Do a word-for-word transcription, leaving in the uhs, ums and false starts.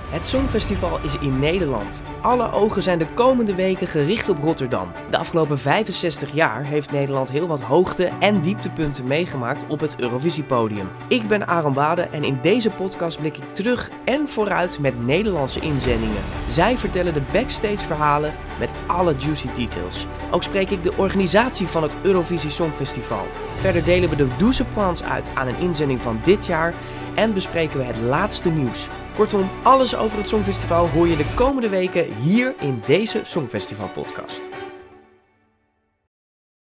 Het Songfestival is in Nederland. Alle ogen zijn de komende weken gericht op Rotterdam. De afgelopen vijfenzestig jaar heeft Nederland heel wat hoogte- en dieptepunten meegemaakt op het Eurovisiepodium. Ik ben Aaron Bade en in deze podcast blik ik terug en vooruit met Nederlandse inzendingen. Zij vertellen de backstage verhalen met alle juicy details. Ook spreek ik de organisatie van het Eurovisie Songfestival. Verder delen we de douze points uit aan een inzending van dit jaar en bespreken we het laatste nieuws. Kortom, alles over het Songfestival hoor je de komende weken hier in deze Songfestival podcast.